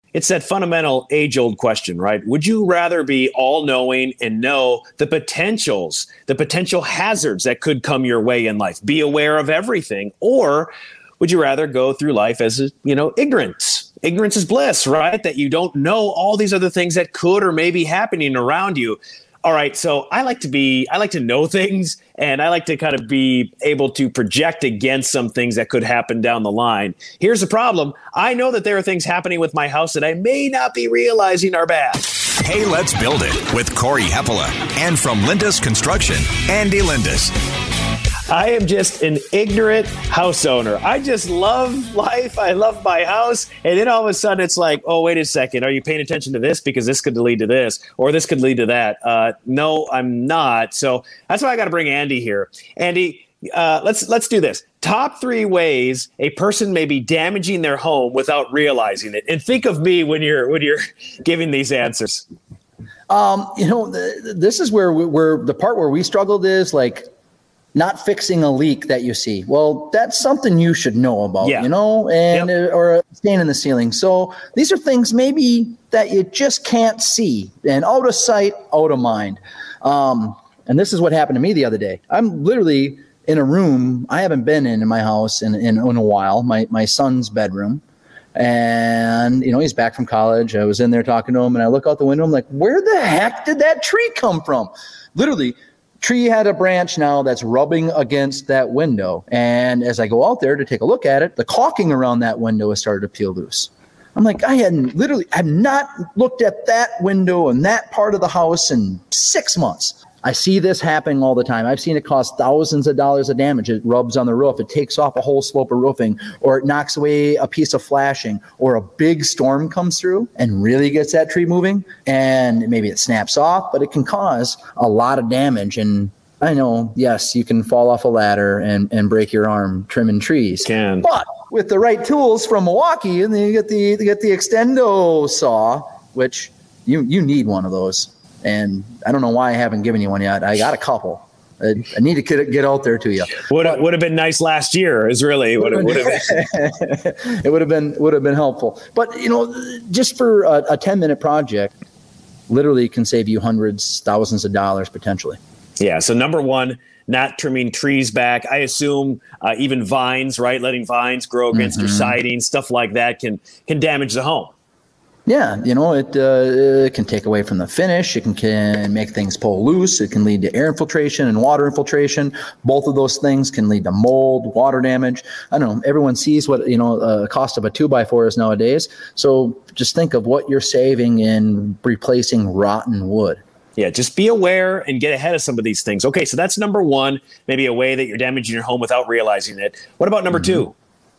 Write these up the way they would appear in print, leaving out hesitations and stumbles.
It's that fundamental age-old question, right? Would you rather be all-knowing and know the potential hazards that could come your way in life, be aware of everything, or would you rather go through life as, ignorance? Ignorance is bliss, right? That you don't know all these other things that could or may be happening around you. All right, so I like to know things, and I like to kind of be able to project against some things that could happen down the line. Here's the problem. I know that there are things happening with my house that I may not be realizing are bad. Hey, let's build it with Corey Heppola. And from Lindus Construction, Andy Lindus. I am just an ignorant house owner. I just love life. I love my house. And then all of a sudden it's like, oh, wait a second. Are you paying attention to this? Because this could lead to this, or this could lead to that. No, I'm not. So that's why I got to bring Andy here. Andy, let's do this. Top 3 ways a person may be damaging their home without realizing it. And think of me when you're giving these answers. This is where the part where we struggled is like, not fixing a leak that you see. Well, that's something you should know about, or a stain in the ceiling. So these are things maybe that you just can't see, and out of sight, out of mind. And this is what happened to me the other day. I'm literally in a room I haven't been in my house in a while, my son's bedroom. And, he's back from college. I was in there talking to him, and I look out the window. I'm like, where the heck did that tree come from? Literally, tree had a branch now that's rubbing against that window. And as I go out there to take a look at it, the caulking around that window has started to peel loose. I'm like, I had not looked at that window and that part of the house in 6 months. I see this happening all the time. I've seen it cost thousands of dollars of damage. It rubs on the roof. It takes off a whole slope of roofing, or it knocks away a piece of flashing, or a big storm comes through and really gets that tree moving. And maybe it snaps off, but it can cause a lot of damage. And I know, yes, you can fall off a ladder and break your arm trimming trees. But with the right tools from Milwaukee, and then you get the Extendo saw, which you need one of those. And I don't know why I haven't given you one yet. I got a couple. I need to get out there to you. Would have been nice last year. Is really would have been. It would have been helpful. But just for a 10-minute project, literally can save you hundreds, thousands of dollars potentially. Yeah. So number one, not trimming trees back. I assume even vines, right? Letting vines grow against your siding, stuff like that can damage the home. Yeah, it can take away from the finish. It can make things pull loose. It can lead to air infiltration and water infiltration. Both of those things can lead to mold, water damage. I don't know. Everyone sees what cost of a 2x4 is nowadays. So just think of what you're saving in replacing rotten wood. Yeah, just be aware and get ahead of some of these things. Okay, so that's number one. Maybe a way that you're damaging your home without realizing it. What about number two?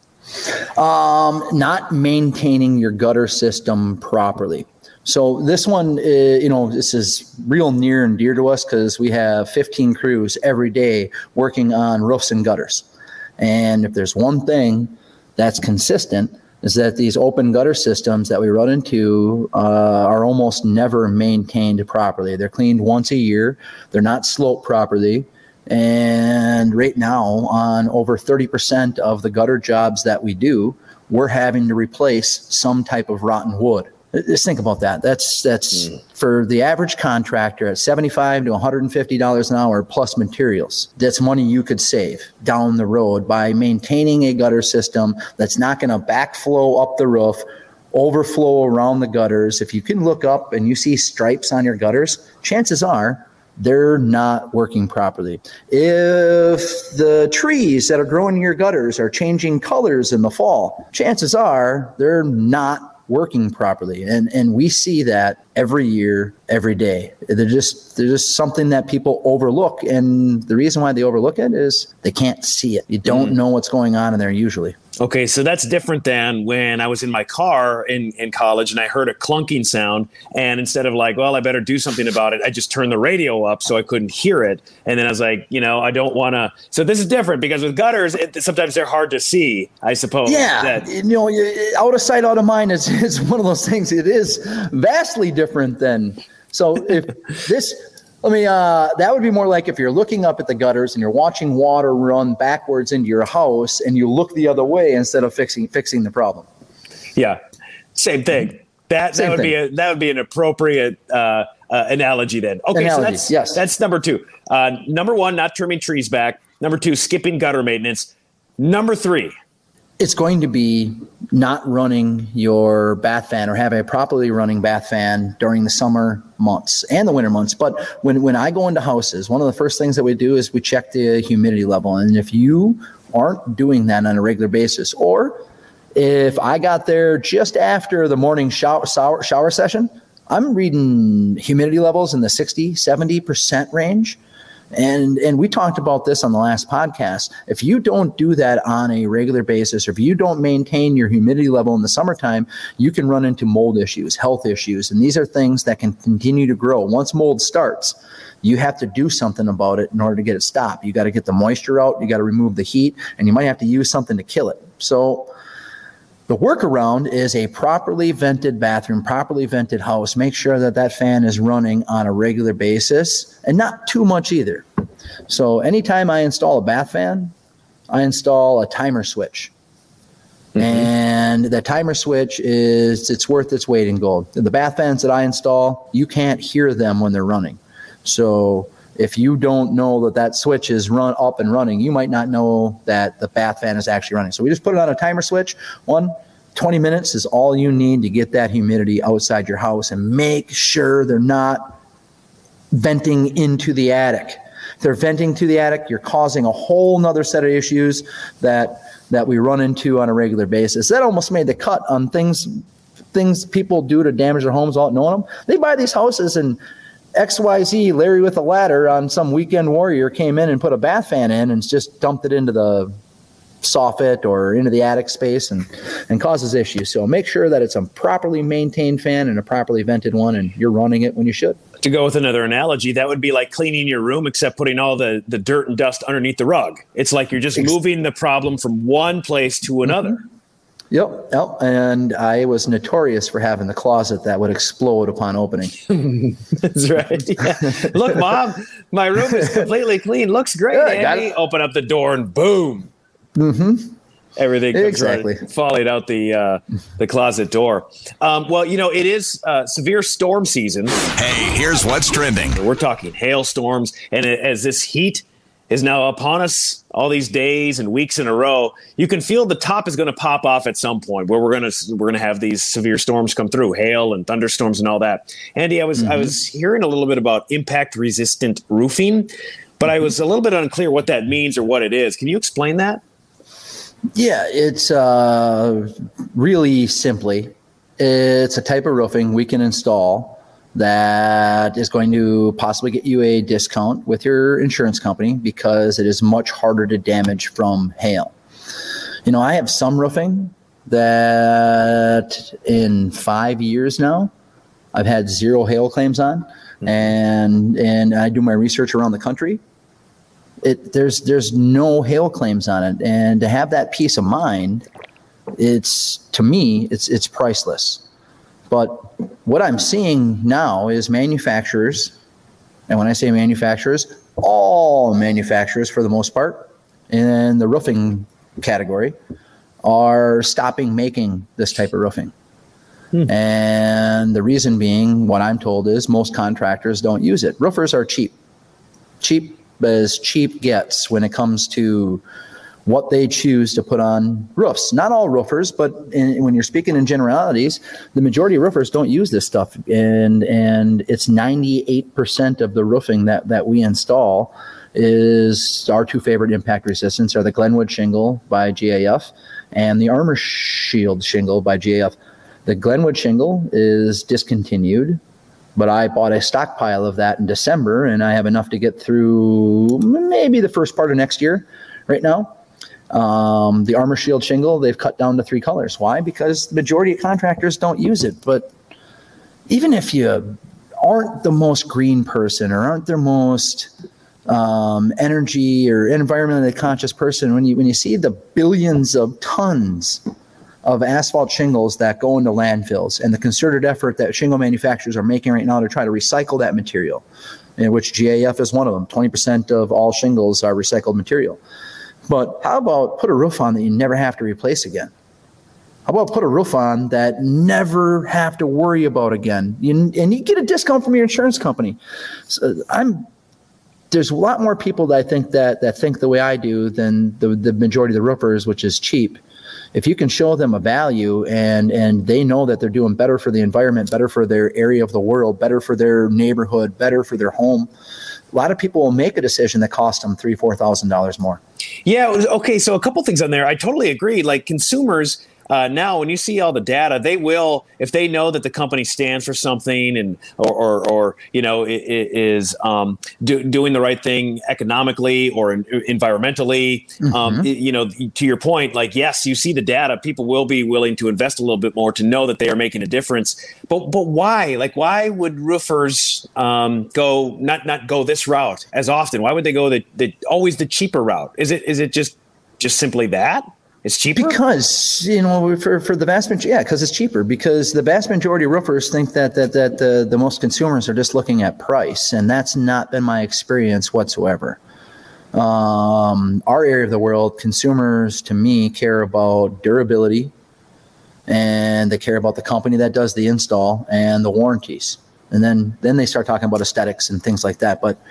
Not maintaining your gutter system properly. So this one, this is real near and dear to us because we have 15 crews every day working on roofs and gutters. And if there's one thing that's consistent is that these open gutter systems that we run into are almost never maintained properly. They're cleaned once a year. They're not sloped properly. And right now, on over 30% of the gutter jobs that we do, we're having to replace some type of rotten wood. Just think about that. That's for the average contractor at $75 to $150 an hour plus materials. That's money you could save down the road by maintaining a gutter system that's not going to backflow up the roof, overflow around the gutters. If you can look up and you see stripes on your gutters, chances are they're not working properly. If the trees that are growing in your gutters are changing colors in the fall, chances are they're not working properly. And we see that every year, every day. They're just something that people overlook. And the reason why they overlook it is they can't see it. You don't know what's going on in there usually. Okay, so that's different than when I was in my car in college and I heard a clunking sound. And instead of like, well, I better do something about it, I just turned the radio up so I couldn't hear it. And then I was like, I don't want to. So this is different because with gutters, sometimes they're hard to see, I suppose. Yeah, out of sight, out of mind is one of those things. It is vastly different than. So if this. That would be more like if you're looking up at the gutters and you're watching water run backwards into your house and you look the other way instead of fixing the problem. Yeah, same thing. That would be an appropriate analogy then. Okay, analogy, so that's number 2. Number 1, not trimming trees back. Number 2, skipping gutter maintenance. Number 3. It's going to be not running your bath fan or having a properly running bath fan during the summer months and the winter months. But when I go into houses, one of the first things that we do is we check the humidity level. And if you aren't doing that on a regular basis, or if I got there just after the morning shower session, I'm reading humidity levels in the 60, 70% range. And we talked about this on the last podcast. If you don't do that on a regular basis, or if you don't maintain your humidity level in the summertime, you can run into mold issues, health issues. And these are things that can continue to grow. Once mold starts, you have to do something about it in order to get it stopped. You got to get the moisture out, you got to remove the heat, and you might have to use something to kill it. So the workaround is a properly vented bathroom, properly vented house. Make sure that fan is running on a regular basis, and not too much either. So anytime I install a bath fan, I install a timer switch. Mm-hmm. And the timer switch it's worth its weight in gold. The bath fans that I install, you can't hear them when they're running. So if you don't know that switch is up and running, you might not know that the bath fan is actually running. So we just put it on a timer switch. 20 minutes is all you need to get that humidity outside your house, and make sure they're not venting into the attic. If they're venting to the attic, you're causing a whole nother set of issues that we run into on a regular basis. That almost made the cut on things people do to damage their homes without knowing them. They buy these houses, and XYZ, Larry with a ladder on some weekend warrior came in and put a bath fan in and just dumped it into the soffit or into the attic space and causes issues. So make sure that it's a properly maintained fan and a properly vented one, and you're running it when you should. To go with another analogy, that would be like cleaning your room, except putting all the dirt and dust underneath the rug. It's like you're just moving the problem from one place to another. Mm-hmm. Yep. And I was notorious for having the closet that would explode upon opening. That's right. Yeah. Look, Mom, my room is completely clean. Looks great, Andy. Open up the door and boom. Mm-hmm. Everything comes falling out the closet door. Well, it is severe storm season. Hey, here's what's trending. We're talking hailstorms, and as this heat is now upon us all these days and weeks in a row, you can feel the top is going to pop off at some point where we're going to have these severe storms come through, hail and thunderstorms and all that. Andy, I was hearing a little bit about impact resistant roofing, but I was a little bit unclear what that means or what it is. Can you explain that? Yeah, it's really simply, it's a type of roofing we can install that is going to possibly get you a discount with your insurance company because it is much harder to damage from hail. I have some roofing that in 5 years now, I've had 0 hail claims on, and I do my research around the country. There's no hail claims on it, and to have that peace of mind, it's priceless. But what I'm seeing now is manufacturers, and when I say manufacturers, all manufacturers for the most part in the roofing category are stopping making this type of roofing. And the reason being, what I'm told is most contractors don't use it. Roofers are cheap as cheap gets when it comes to what they choose to put on roofs. Not all roofers, but when you're speaking in generalities, the majority of roofers don't use this stuff. And it's 98% of the roofing that we install is our 2 favorite impact resistance are the Glenwood shingle by GAF and the Armor Shield shingle by GAF. The Glenwood shingle is discontinued, but I bought a stockpile of that in December, and I have enough to get through maybe the first part of next year right now. The Armor Shield shingle, they've cut down to 3 colors. Why? Because the majority of contractors don't use it. But even if you aren't the most green person or aren't the most energy or environmentally conscious person, when you see the billions of tons of asphalt shingles that go into landfills and the concerted effort that shingle manufacturers are making right now to try to recycle that material, in which GAF is one of them. 20% of all shingles are recycled material. But how about put a roof on that you never have to replace again? How about put a roof on that never have to worry about again? And you get a discount from your insurance company. So there's a lot more people that I think that think the way I do than the majority of the roofers, which is cheap. If you can show them a value and they know that they're doing better for the environment, better for their area of the world, better for their neighborhood, better for their home, a lot of people will make a decision that costs them $3,000, $4,000 more. Yeah. Okay. So a couple things on there. I totally agree. Like consumers, now, when you see all the data, they will, if they know that the company stands for something and or is doing the right thing economically or environmentally, to your point, like, yes, you see the data, people will be willing to invest a little bit more to know that they are making a difference. But why? Like, why would roofers go not go this route as often? Why would they go always the cheaper route? Is it just simply that? It's cheaper? Because, for the vast majority, because it's cheaper. Because the vast majority of roofers think that the most consumers are just looking at price, and that's not been my experience whatsoever. Our area of the world, consumers, to me, care about durability, and they care about the company that does the install and the warranties. And then they start talking about aesthetics and things like that. But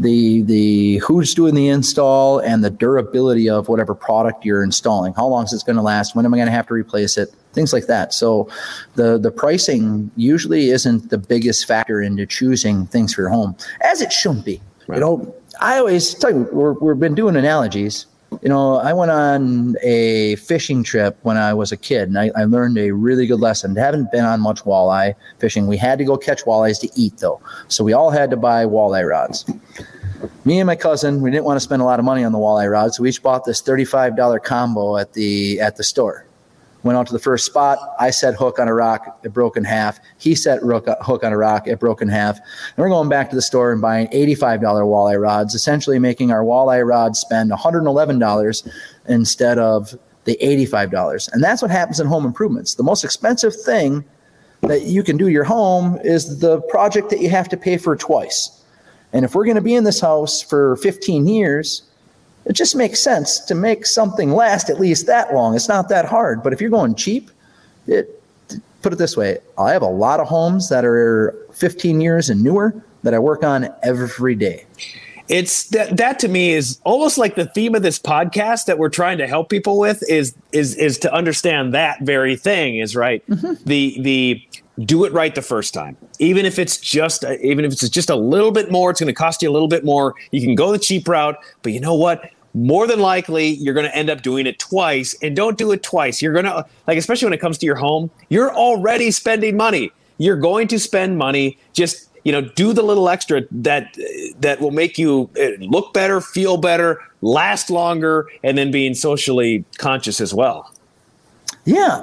the who's doing the install and the durability of whatever product you're installing, how long is it going to last? When am I going to have to replace it? Things like that. So the pricing usually isn't the biggest factor into choosing things for your home, as it shouldn't be. Right. I always tell you, we've been doing analogies. I went on a fishing trip when I was a kid, and I learned a really good lesson. I haven't been on much walleye fishing. We had to go catch walleyes to eat, though. So we all had to buy walleye rods. Me and my cousin, we didn't want to spend a lot of money on the walleye rods, so we each bought this $35 combo at the store. Went out to the first spot. I set hook on a rock. It broke in half. He set hook on a rock. It broke in half. And we're going back to the store and buying $85 walleye rods, essentially making our walleye rods spend $111 instead of the $85. And that's what happens in home improvements. The most expensive thing that you can do to your home is the project that you have to pay for twice. And if we're going to be in this house for 15 years, it just makes sense to make something last at least that long. It's not that hard. But if you're going cheap, put it this way. I have a lot of homes that are 15 years and newer that I work on every day. It's that to me is almost like the theme of this podcast that we're trying to help people with is to understand that very thing is right. Mm-hmm. The do it right the first time. Even if it's just a little bit more, it's going to cost you a little bit more. You can go the cheap route, but you know what? More than likely, you're going to end up doing it twice, and don't do it twice. You're going to, especially when it comes to your home, you're already spending money. You're going to spend money. Just, do the little extra that will make you look better, feel better, last longer, and then being socially conscious as well. Yeah.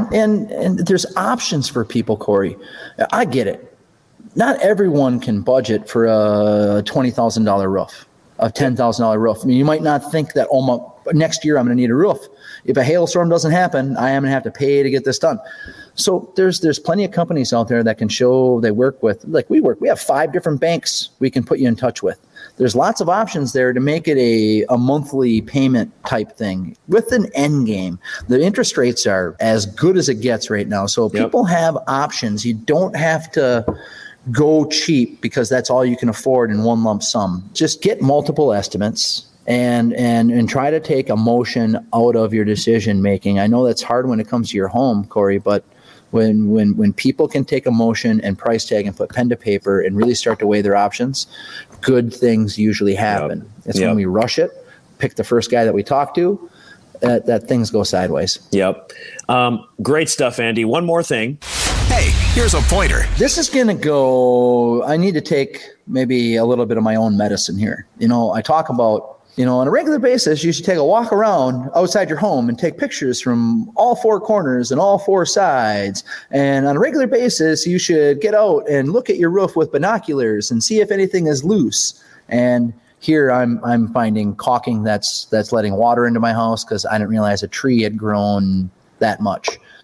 And there's options for people, Corey. I get it. Not everyone can budget for a $20,000 roof. A $10,000 roof. I mean, you might not think that next year I'm going to need a roof. If a hailstorm doesn't happen, I am going to have to pay to get this done. So there's plenty of companies out there that can show they work with, like we work. We have 5 different banks we can put you in touch with. There's lots of options there to make it a monthly payment type thing with an end game. The interest rates are as good as it gets right now. So people have options. You don't have to go cheap because that's all you can afford in one lump sum. Just get multiple estimates and try to take emotion out of your decision making. I know that's hard when it comes to your home, Corey, but when people can take emotion and price tag and put pen to paper and really start to weigh their options, good things usually happen. It's when we rush it, pick the first guy that we talk to, that things go sideways. Yep. Great stuff, Andy. One more thing. Hey, here's a pointer. This is going to go, I need to take maybe a little bit of my own medicine here. I talk about, on a regular basis, you should take a walk around outside your home and take pictures from all 4 corners and all 4 sides. And on a regular basis, you should get out and look at your roof with binoculars and see if anything is loose. And here I'm finding caulking that's letting water into my house because I didn't realize a tree had grown that much.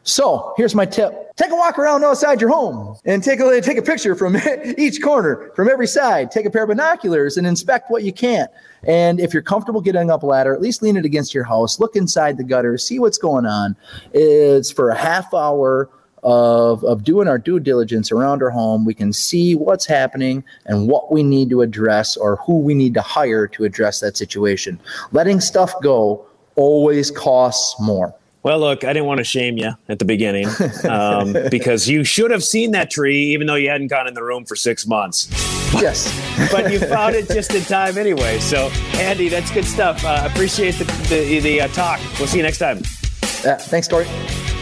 So here's my tip. Take a walk around outside your home and take a picture from each corner, from every side. Take a pair of binoculars and inspect what you can. And if you're comfortable getting up a ladder, at least lean it against your house. Look inside the gutter, see what's going on. It's for a half hour of doing our due diligence around our home. We can see what's happening and what we need to address or who we need to hire to address that situation. Letting stuff go always costs more. Well, look, I didn't want to shame you at the beginning because you should have seen that tree, even though you hadn't gone in the room for 6 months. Yes. But you found it just in time anyway. So, Andy, that's good stuff. Appreciate the talk. We'll see you next time. Thanks, Corey.